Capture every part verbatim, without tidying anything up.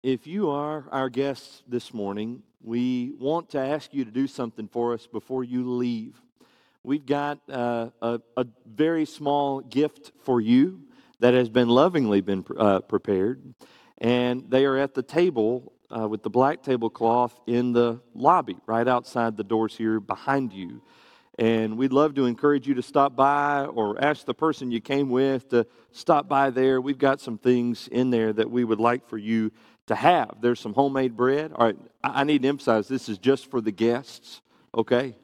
If you are our guests this morning, we want to ask you to do something for us before you leave. We've got uh, a, a very small gift for you that has been lovingly been uh, prepared, and they are at the table uh, with the black tablecloth in the lobby, right outside the doors here behind you. And we'd love to encourage you to stop by or ask the person you came with to stop by there. We've got some things in there that we would like for you to have. There's some homemade bread. All right, I I need to emphasize this is just for the guests, okay?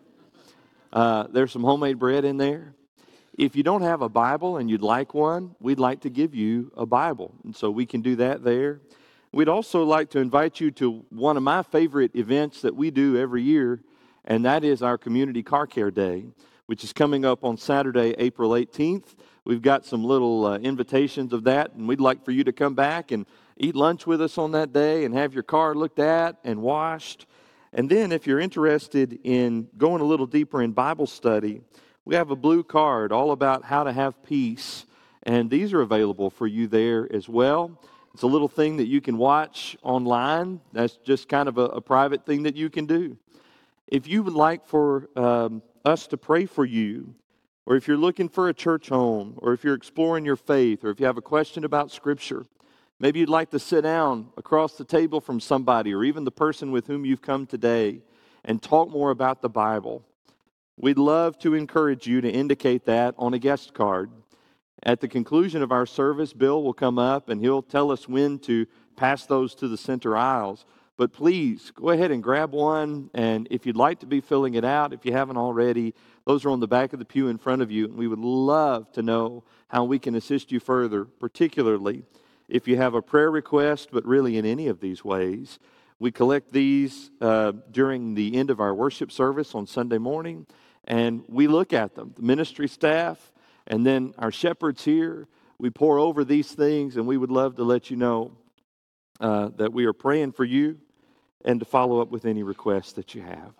Uh, there's some homemade bread in there. If you don't have a Bible and you'd like one, we'd like to give you a Bible. And so we can do that there. We'd also like to invite you to one of my favorite events that we do every year, and that is our Community Car Care Day, which is coming up on Saturday, April eighteenth. We've got some little uh, invitations of that, and we'd like for you to come back and eat lunch with us on that day and have your car looked at and washed. And then if you're interested in going a little deeper in Bible study, we have a blue card all about how to have peace, and these are available for you there as well. It's a little thing that you can watch online. That's just kind of a, a private thing that you can do. If you would like for um, us to pray for you, or if you're looking for a church home, or if you're exploring your faith, or if you have a question about Scripture, maybe you'd like to sit down across the table from somebody, or even the person with whom you've come today, and talk more about the Bible. We'd love to encourage you to indicate that on a guest card. At the conclusion of our service, Bill will come up and he'll tell us when to pass those to the center aisles. But please, go ahead and grab one, and if you'd like to be filling it out, if you haven't already, those are on the back of the pew in front of you, and we would love to know how we can assist you further, particularly if you have a prayer request, but really in any of these ways. We collect these uh, during the end of our worship service on Sunday morning, and we look at them. The ministry staff and then our shepherds here, we pour over these things, and we would love to let you know uh, that we are praying for you and to follow up with any requests that you have.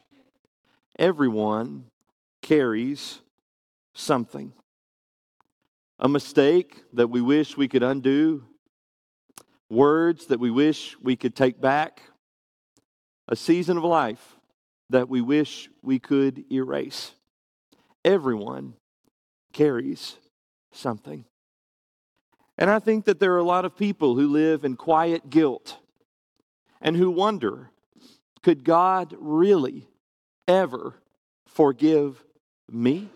Everyone carries something. A mistake that we wish we could undo, words that we wish we could take back, a season of life that we wish we could erase. Everyone carries something. And I think that there are a lot of people who live in quiet guilt and who wonder, could God really ever forgive me?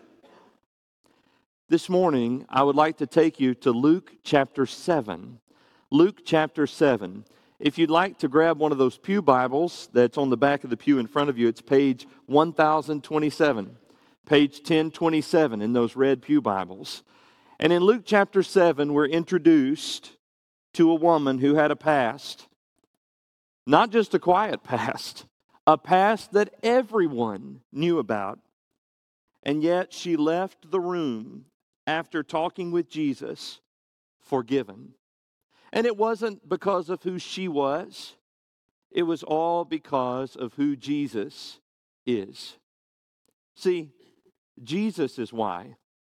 This morning, I would like to take you to Luke chapter seven. Luke chapter seven. If you'd like to grab one of those pew Bibles that's on the back of the pew in front of you, it's page one thousand twenty-seven, page ten twenty-seven in those red pew Bibles. And in Luke chapter seven, we're introduced to a woman who had a past. Not just a quiet past, a past that everyone knew about. And yet she left the room after talking with Jesus, forgiven. And it wasn't because of who she was. It was all because of who Jesus is. See, Jesus is why.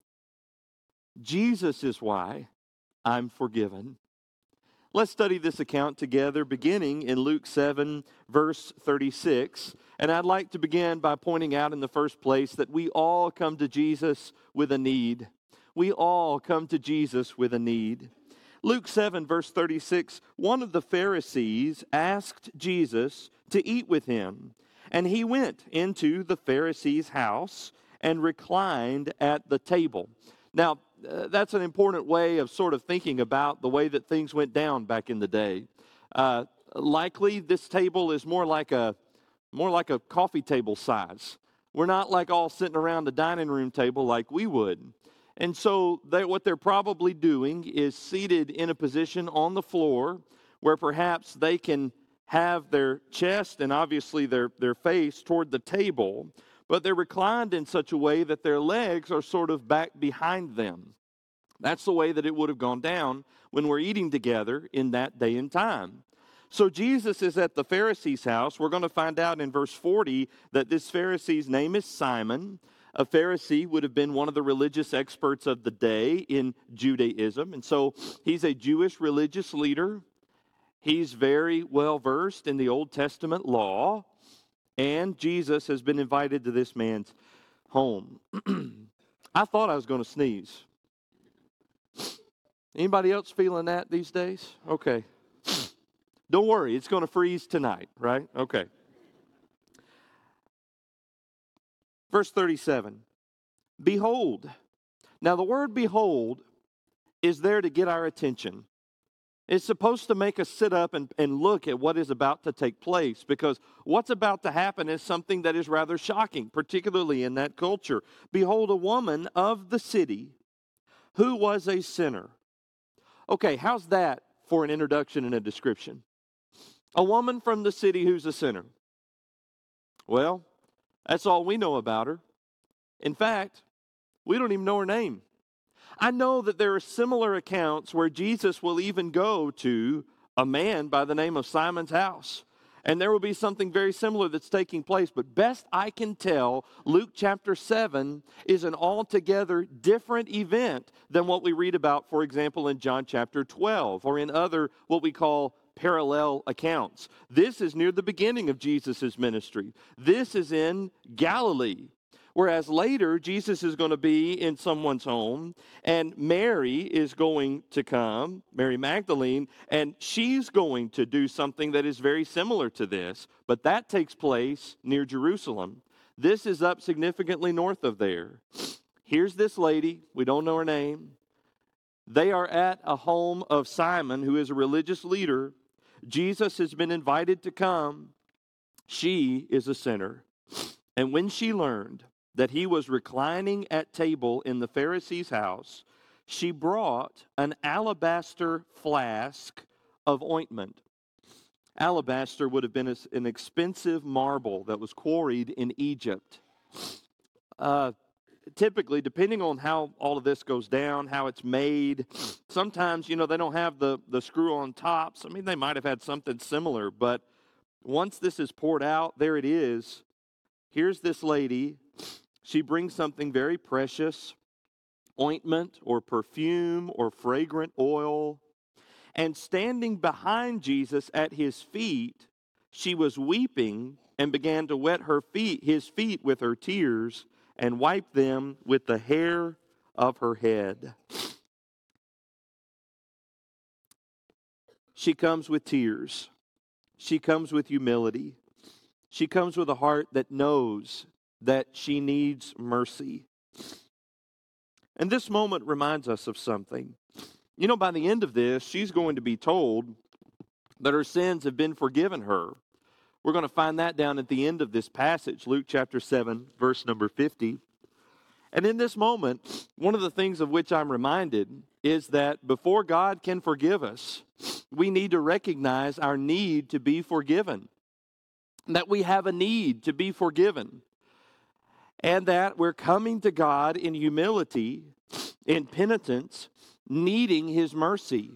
Jesus is why I'm forgiven. Let's study this account together, beginning in Luke seven, verse thirty-six. And I'd like to begin by pointing out in the first place that we all come to Jesus with a need. We all come to Jesus with a need. Luke seven, verse thirty-six, one of the Pharisees asked Jesus to eat with him. And he went into the Pharisee's house and reclined at the table. Now, uh, that's an important way of sort of thinking about the way that things went down back in the day. Uh, likely, this table is more like a more like a coffee table size. We're not like all sitting around the dining room table like we would. And so they, what they're probably doing is seated in a position on the floor where perhaps they can have their chest and obviously their, their face toward the table, but they're reclined in such a way that their legs are sort of back behind them. That's the way that it would have gone down when we're eating together in that day and time. So Jesus is at the Pharisee's house. We're going to find out in verse forty that this Pharisee's name is Simon. A Pharisee would have been one of the religious experts of the day in Judaism. And so he's a Jewish religious leader. He's very well versed in the Old Testament law, and Jesus has been invited to this man's home. I thought I was going to sneeze. Anybody else feeling that these days? Okay. Don't worry, it's going to freeze tonight, right? Okay. Verse thirty-seven. Behold. Now the word behold is there to get our attention. It's supposed to make us sit up and, and look at what is about to take place, because what's about to happen is something that is rather shocking, particularly in that culture. Behold, a woman of the city who was a sinner. Okay, how's that for an introduction and a description? A woman from the city who's a sinner. Well, that's all we know about her. In fact, we don't even know her name. I know that there are similar accounts where Jesus will even go to a man by the name of Simon's house. And there will be something very similar that's taking place. But best I can tell, Luke chapter seven is an altogether different event than what we read about, for example, in John chapter twelve or in other what we call parallel accounts. This is near the beginning of Jesus' ministry. This is in Galilee. Whereas later, Jesus is going to be in someone's home, and Mary is going to come, Mary Magdalene, and she's going to do something that is very similar to this, but that takes place near Jerusalem. This is up significantly north of there. Here's this lady, we don't know her name. They are at a home of Simon, who is a religious leader. Jesus has been invited to come. She is a sinner. And when she learned that he was reclining at table in the Pharisee's house, she brought an alabaster flask of ointment. Alabaster would have been an expensive marble that was quarried in Egypt. Uh, typically, depending on how all of this goes down, how it's made, sometimes, you know, they don't have the, the screw-on tops. I mean, they might have had something similar, but once this is poured out, there it is. Here's this lady. She brings something very precious, ointment or perfume or fragrant oil. And standing behind Jesus at his feet, she was weeping and began to wet her feet, his feet with her tears and wipe them with the hair of her head. She comes with tears. She comes with humility. She comes with a heart that knows that she needs mercy. And this moment reminds us of something. You know, by the end of this, she's going to be told that her sins have been forgiven her. We're going to find that down at the end of this passage, Luke chapter seven, verse number fifty. And in this moment, one of the things of which I'm reminded is that before God can forgive us, we need to recognize our need to be forgiven. That we have a need to be forgiven. And that we're coming to God in humility, in penitence, needing his mercy.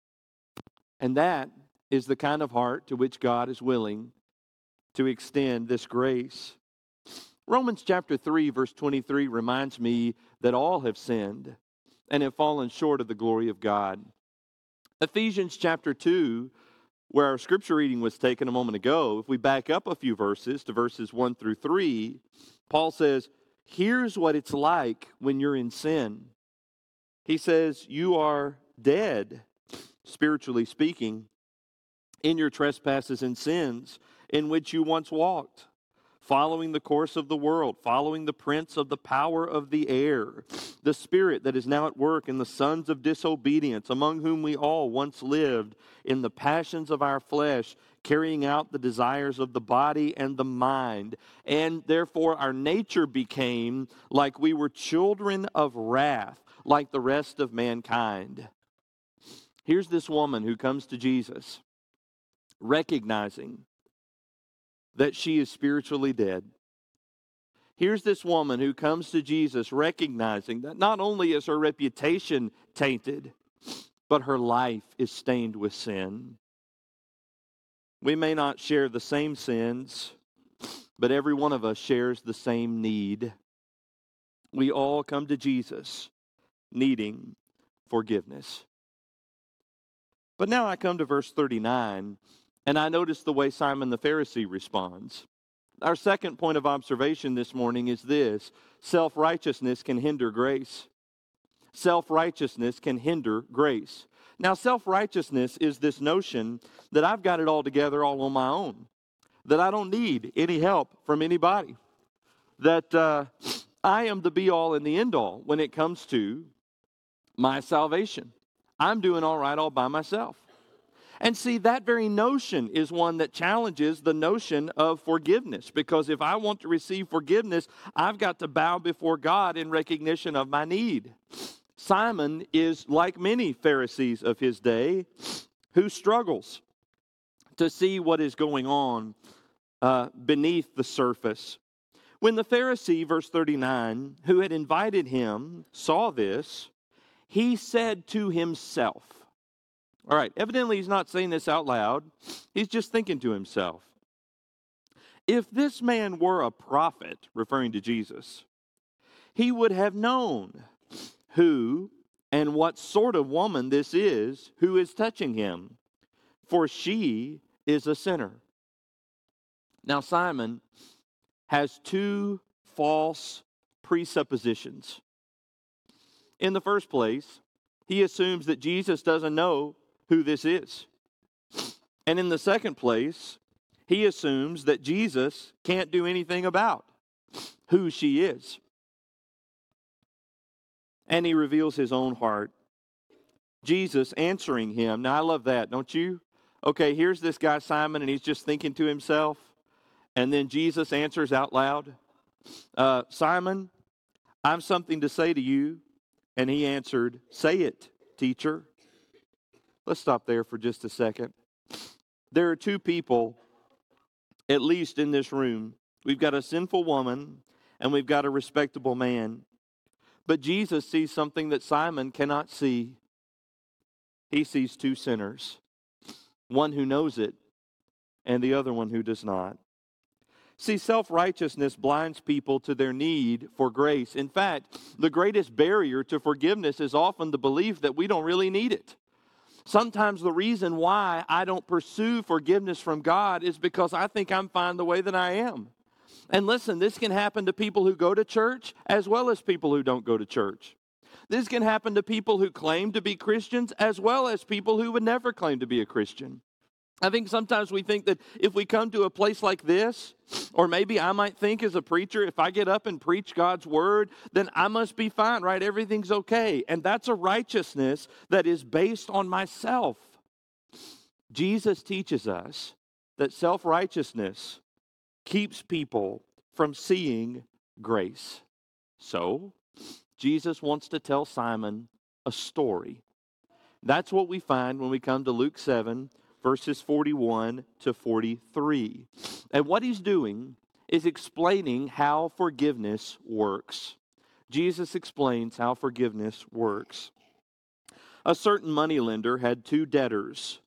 And that is the kind of heart to which God is willing to extend this grace. Romans chapter three, verse twenty-three reminds me that all have sinned and have fallen short of the glory of God. Ephesians chapter two, where our scripture reading was taken a moment ago, if we back up a few verses to verses one through three, Paul says, here's what it's like when you're in sin. He says, you are dead, spiritually speaking, in your trespasses and sins in which you once walked, following the course of the world, following the prince of the power of the air, the spirit that is now at work in the sons of disobedience, among whom we all once lived in the passions of our flesh, carrying out the desires of the body and the mind. And therefore our nature became like we were children of wrath, like the rest of mankind. Here's this woman who comes to Jesus, recognizing that she is spiritually dead. Here's this woman who comes to Jesus recognizing that not only is her reputation tainted, but her life is stained with sin. We may not share the same sins, but every one of us shares the same need. We all come to Jesus needing forgiveness. But now I come to verse thirty-nine, and I notice the way Simon the Pharisee responds. Our second point of observation this morning is this: self-righteousness can hinder grace. Self-righteousness can hinder grace. Now, self-righteousness is this notion that I've got it all together all on my own, that I don't need any help from anybody, that uh, I am the be-all and the end-all when it comes to my salvation. I'm doing all right all by myself. And see, that very notion is one that challenges the notion of forgiveness, because if I want to receive forgiveness, I've got to bow before God in recognition of my need. Simon is like many Pharisees of his day who struggles to see what is going on uh, beneath the surface. When the Pharisee, verse thirty-nine, who had invited him, saw this, he said to himself. All right, evidently he's not saying this out loud. He's just thinking to himself. If this man were a prophet, referring to Jesus, he would have known who and what sort of woman this is who is touching him, for she is a sinner. Now, Simon has two false presuppositions. In the first place, he assumes that Jesus doesn't know who this is. And in the second place, he assumes that Jesus can't do anything about who she is. And he reveals his own heart. Jesus answering him. Now, I love that, don't you? Okay, here's this guy Simon, and he's just thinking to himself. And then Jesus answers out loud, uh, Simon, I've something to say to you. And he answered, say it, teacher. Let's stop there for just a second. There are two people, at least in this room. We've got a sinful woman, and we've got a respectable man. But Jesus sees something that Simon cannot see. He sees two sinners, one who knows it, and the other one who does not. See, self-righteousness blinds people to their need for grace. In fact, the greatest barrier to forgiveness is often the belief that we don't really need it. Sometimes the reason why I don't pursue forgiveness from God is because I think I'm fine the way that I am. And listen, this can happen to people who go to church as well as people who don't go to church. This can happen to people who claim to be Christians as well as people who would never claim to be a Christian. I think sometimes we think that if we come to a place like this, or maybe I might think as a preacher, if I get up and preach God's word, then I must be fine, right? Everything's okay. And that's a righteousness that is based on myself. Jesus teaches us that self-righteousness keeps people from seeing grace. So, Jesus wants to tell Simon a story. That's what we find when we come to Luke seven, verses forty-one to forty-three. And what he's doing is explaining how forgiveness works. Jesus explains how forgiveness works. A certain moneylender had two debtors.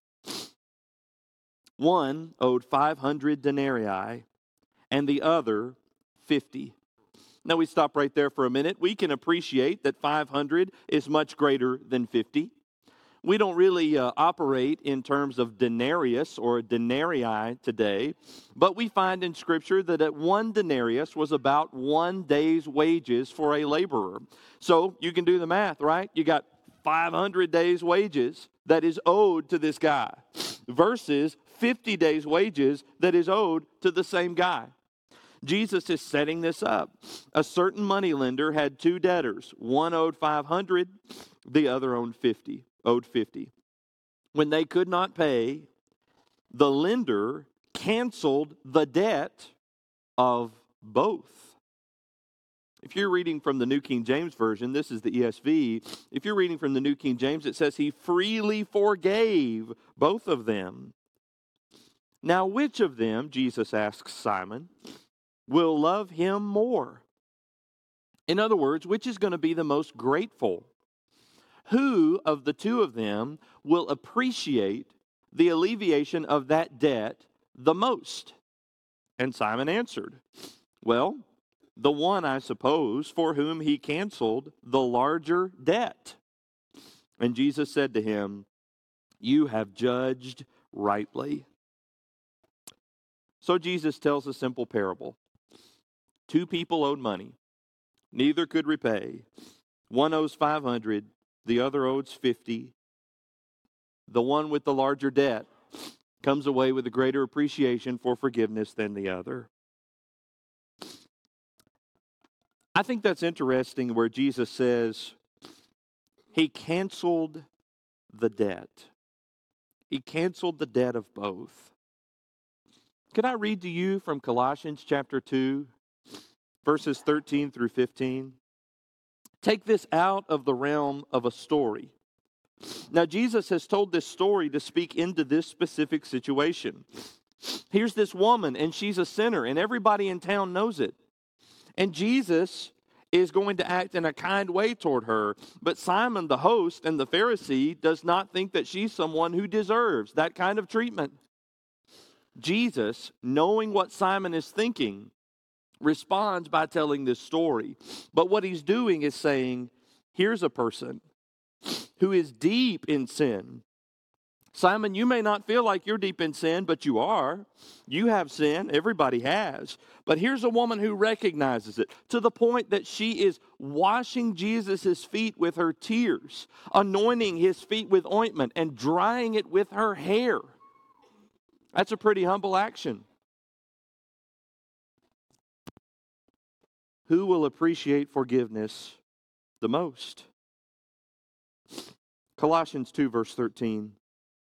One owed five hundred denarii, and the other fifty. Now we stop right there for a minute. We can appreciate that five hundred is much greater than fifty. We don't really uh, operate in terms of denarius or denarii today, but we find in Scripture that at one denarius was about one day's wages for a laborer. So you can do the math, right? You got five hundred days' wages that is owed to this guy versus fifty days' wages that is owed to the same guy. Jesus is setting this up. A certain moneylender had two debtors. One owed five hundred, the other owed fifty. Owed fifty. When they could not pay, the lender canceled the debt of both. If you're reading from the New King James Version, this is the E S V. If you're reading from the New King James, it says he freely forgave both of them. Now, which of them, Jesus asks Simon, will love him more? In other words, which is going to be the most grateful? Who of the two of them will appreciate the alleviation of that debt the most? And Simon answered, well, the one, I suppose, for whom he canceled the larger debt. And Jesus said to him, You have judged rightly. So Jesus tells a simple parable. Two people owed money. Neither could repay. One owes five hundred, the other owes fifty. The one with the larger debt comes away with a greater appreciation for forgiveness than the other. I think that's interesting where Jesus says he canceled the debt. He canceled the debt of both. Can I read to you from Colossians chapter two, verses thirteen through fifteen? Take this out of the realm of a story. Now, Jesus has told this story to speak into this specific situation. Here's this woman, and she's a sinner, and everybody in town knows it. And Jesus is going to act in a kind way toward her. But Simon, the host, and the Pharisee does not think that she's someone who deserves that kind of treatment. Jesus, knowing what Simon is thinking, responds by telling this story. But what he's doing is saying, here's a person who is deep in sin. Simon, you may not feel like you're deep in sin, but you are. You have sin. Everybody has. But here's a woman who recognizes it to the point that she is washing Jesus' feet with her tears, anointing his feet with ointment, and drying it with her hair. That's a pretty humble action. Who will appreciate forgiveness the most? Colossians two, verse thirteen.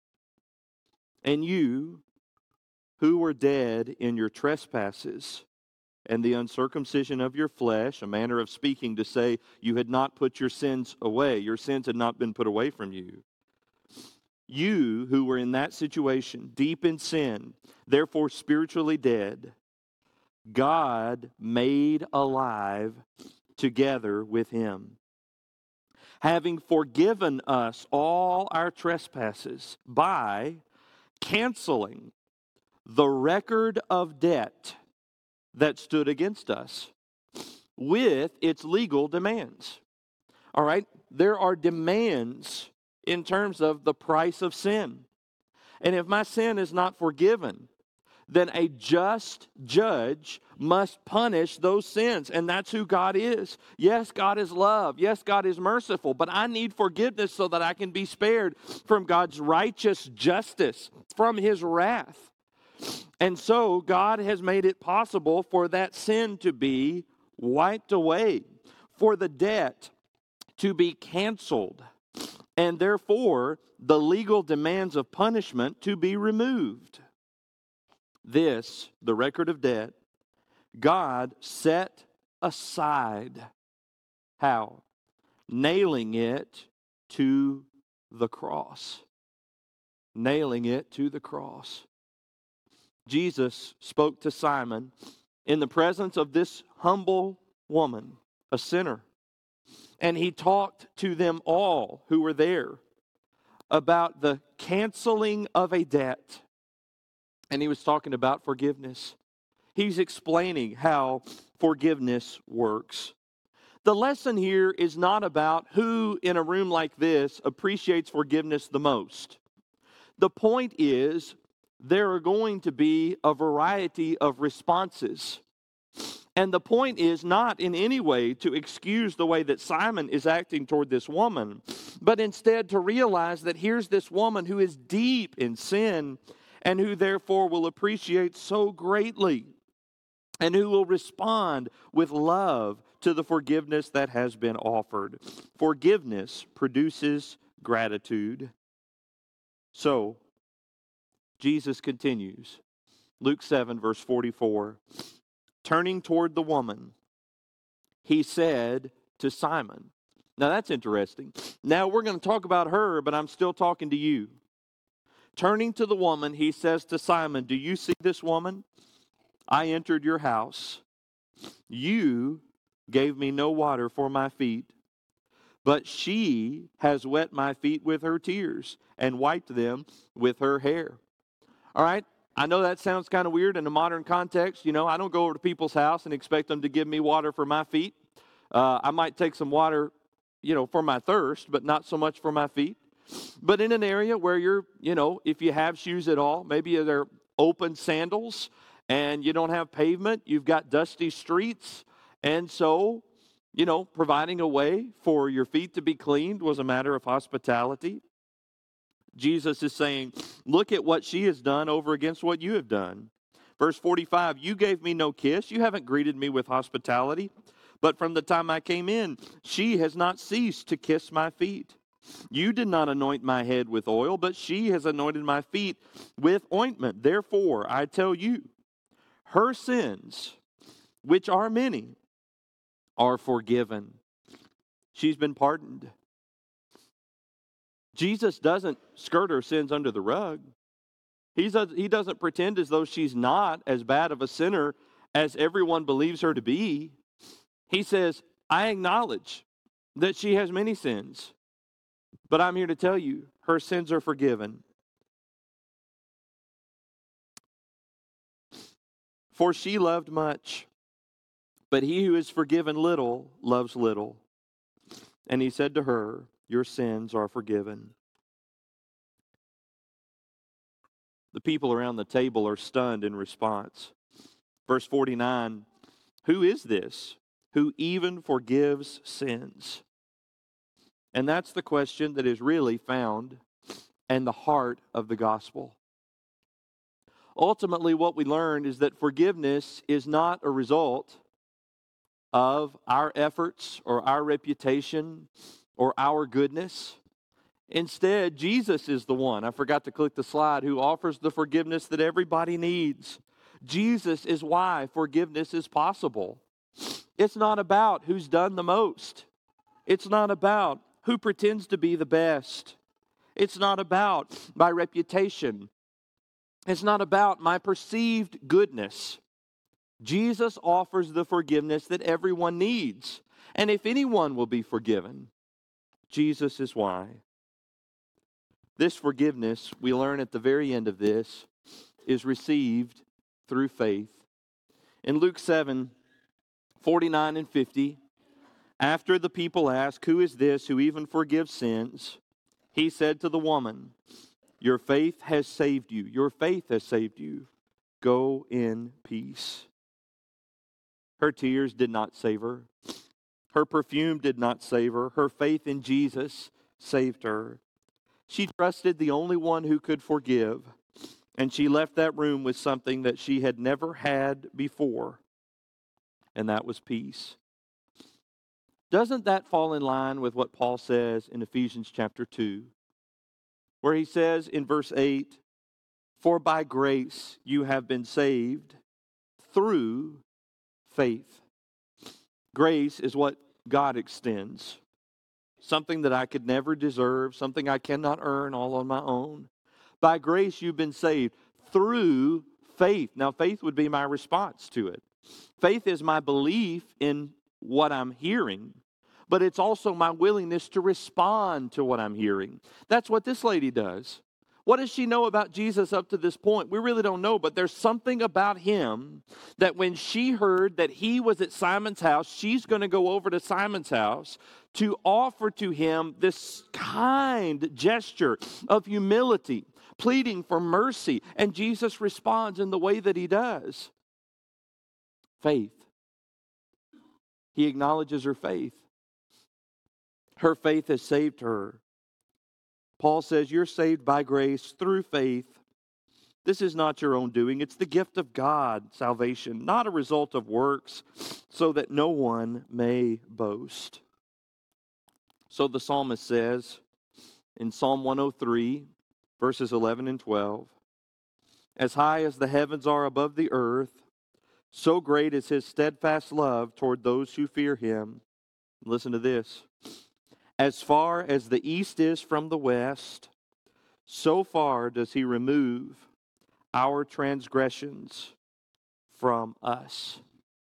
And you, who were dead in your trespasses and the uncircumcision of your flesh, a manner of speaking to say you had not put your sins away, your sins had not been put away from you. You who were in that situation, deep in sin, therefore spiritually dead, God made alive together with him, having forgiven us all our trespasses by canceling the record of debt that stood against us with its legal demands. All right? There are demands in terms of the price of sin. And if my sin is not forgiven, then a just judge must punish those sins. And that's who God is. Yes, God is love. Yes, God is merciful. But I need forgiveness so that I can be spared from God's righteous justice, from his wrath. And so God has made it possible for that sin to be wiped away, for the debt to be canceled, and therefore the legal demands of punishment to be removed. This, the record of debt, God set aside. How? Nailing it to the cross. Nailing it to the cross. Jesus spoke to Simon in the presence of this humble woman, a sinner. And he talked to them all who were there about the canceling of a debt. And he was talking about forgiveness. He's explaining how forgiveness works. The lesson here is not about who in a room like this appreciates forgiveness the most. The point is, there are going to be a variety of responses. And the point is not in any way to excuse the way that Simon is acting toward this woman, but instead to realize that here's this woman who is deep in sin and who therefore will appreciate so greatly and who will respond with love to the forgiveness that has been offered. Forgiveness produces gratitude. So, Jesus continues. Luke seven, verse forty-four. Turning toward the woman, he said to Simon. Now that's interesting. Now we're going to talk about her, but I'm still talking to you. Turning to the woman, he says to Simon, do you see this woman? I entered your house. You gave me no water for my feet, but she has wet my feet with her tears and wiped them with her hair. All right, I know that sounds kind of weird in a modern context. You know, I don't go over to people's house and expect them to give me water for my feet. Uh, I might take some water, you know, for my thirst, but not so much for my feet. but in an area where you're, you know, if you have shoes at all, maybe they're open sandals and you don't have pavement, you've got dusty streets. And so, you know, providing a way for your feet to be cleaned was a matter of hospitality. Jesus is saying, look at what she has done over against what you have done. Verse forty-five, you gave me no kiss. You haven't greeted me with hospitality. But from the time I came in, she has not ceased to kiss my feet. You did not anoint my head with oil, but she has anointed my feet with ointment. Therefore, I tell you, her sins, which are many, are forgiven. She's been pardoned. Jesus doesn't skirt her sins under the rug. He's a, he doesn't pretend as though she's not as bad of a sinner as everyone believes her to be. He says, I acknowledge that she has many sins, but I'm here to tell you, her sins are forgiven. For she loved much, but he who is forgiven little loves little. And he said to her, your sins are forgiven. The people around the table are stunned in response. Verse forty-nine, who is this who even forgives sins? And that's the question that is really found in the heart of the gospel. Ultimately, what we learned is that forgiveness is not a result of our efforts or our reputation or our goodness. Instead, Jesus is the one, I forgot to click the slide, who offers the forgiveness that everybody needs. Jesus is why forgiveness is possible. It's not about who's done the most. It's not about who pretends to be the best. It's not about my reputation. It's not about my perceived goodness. Jesus offers the forgiveness that everyone needs. And if anyone will be forgiven, Jesus is why. This forgiveness, we learn at the very end of this, is received through faith. In Luke seven, forty-nine and fifty, after the people ask, who is this who even forgives sins? He said to the woman, your faith has saved you. Your faith has saved you. Go in peace. Her tears did not save her. Her perfume did not save her. Her faith in Jesus saved her. She trusted the only one who could forgive, and she left that room with something that she had never had before, and that was peace. Doesn't that fall in line with what Paul says in Ephesians chapter two, where he says in verse eight, for by grace you have been saved through faith. Grace is what God extends. Something that I could never deserve, something I cannot earn all on my own. By grace you've been saved through faith. Now faith would be my response to it. Faith is my belief in what I'm hearing, but it's also my willingness to respond to what I'm hearing. That's what this lady does. What does she know about Jesus up to this point? We really don't know, but there's something about him that when she heard that he was at Simon's house, she's going to go over to Simon's house to offer to him this kind gesture of humility, pleading for mercy. And Jesus responds in the way that he does. Faith. He acknowledges her faith. Her faith has saved her. Paul says, you're saved by grace through faith. This is not your own doing. It's the gift of God, salvation, not a result of works, so that no one may boast. So the psalmist says in Psalm one oh three, verses eleven and twelve, as high as the heavens are above the earth, so great is his steadfast love toward those who fear him. Listen to this. As far as the east is from the west, so far does he remove our transgressions from us.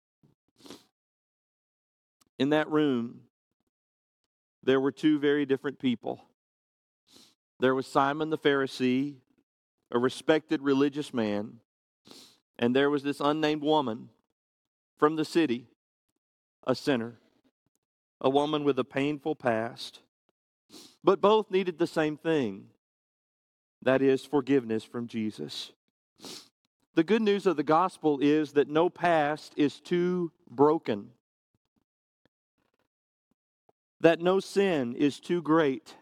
In that room, there were two very different people. There was Simon the Pharisee, a respected religious man, and there was this unnamed woman from the city, a sinner. A woman with a painful past. But both needed the same thing. That is forgiveness from Jesus. The good news of the gospel is that no past is too broken, that no sin is too great,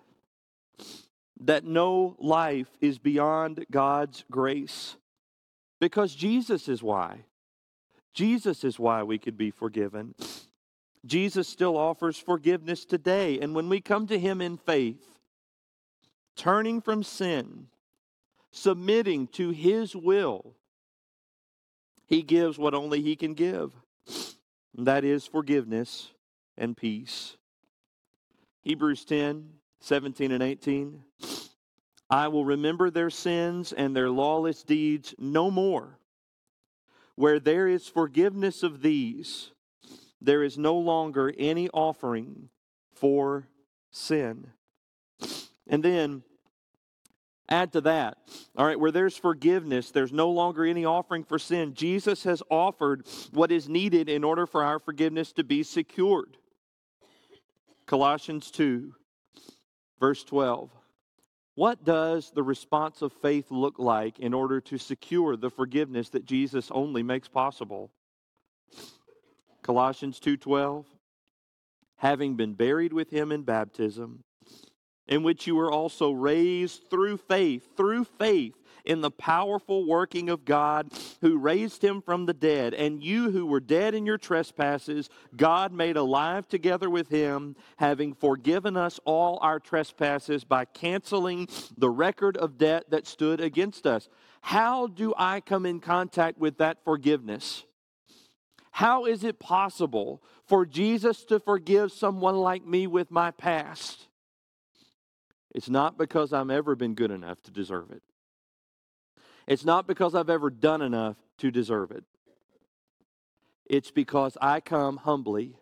that no life is beyond God's grace, because Jesus is why. Jesus is why we could be forgiven. Jesus still offers forgiveness today, and when we come to Him in faith, turning from sin, submitting to His will, He gives what only He can give. And that is forgiveness and peace. Hebrews ten, seventeen and eighteen. I will remember their sins and their lawless deeds no more. Where there is forgiveness of these, there is no longer any offering for sin. And then add to that, all right, where there's forgiveness, there's no longer any offering for sin. Jesus has offered what is needed in order for our forgiveness to be secured. Colossians two, verse twelve. What does the response of faith look like in order to secure the forgiveness that Jesus only makes possible? Colossians two twelve. Having been buried with Him in baptism, in which you were also raised through faith, through faith in the powerful working of God who raised Him from the dead. And you who were dead in your trespasses, God made alive together with Him, having forgiven us all our trespasses by canceling the record of debt that stood against us. How do I come in contact with that forgiveness? How is it possible for Jesus to forgive someone like me with my past? It's not because I've ever been good enough to deserve it. It's not because I've ever done enough to deserve it. It's because I come humbly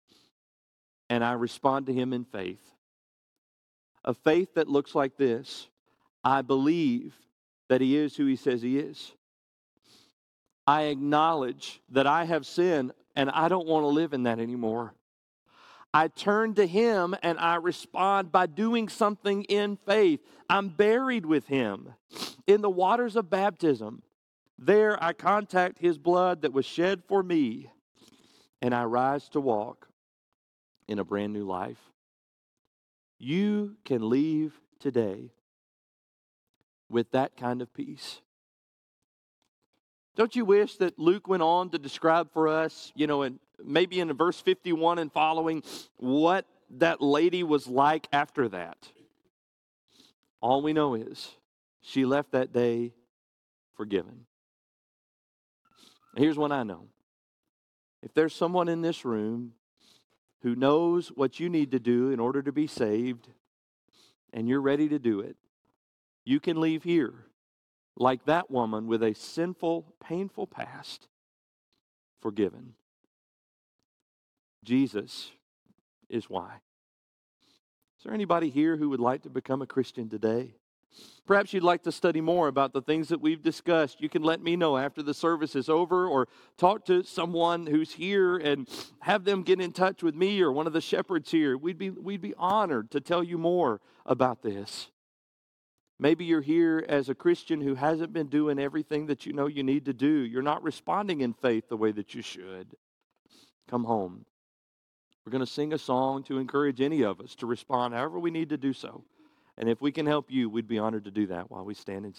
and I respond to Him in faith. A faith that looks like this. I believe that He is who He says He is. I acknowledge that I have sinned and I don't want to live in that anymore. I turn to Him and I respond by doing something in faith. I'm buried with Him in the waters of baptism. There I contact His blood that was shed for me, and I rise to walk in a brand new life. You can leave today with that kind of peace. Don't you wish that Luke went on to describe for us, you know, and maybe in verse fifty-one and following, what that lady was like after that? All we know is she left that day forgiven. Here's what I know. If there's someone in this room who knows what you need to do in order to be saved, and you're ready to do it, you can leave here like that woman with a sinful, painful past, forgiven. Jesus is why. Is there anybody here who would like to become a Christian today? Perhaps you'd like to study more about the things that we've discussed. You can let me know after the service is over, or talk to someone who's here and have them get in touch with me or one of the shepherds here. We'd be, we'd be honored to tell you more about this. Maybe you're here as a Christian who hasn't been doing everything that you know you need to do. You're not responding in faith the way that you should. Come home. We're going to sing a song to encourage any of us to respond however we need to do so. And if we can help you, we'd be honored to do that while we stand and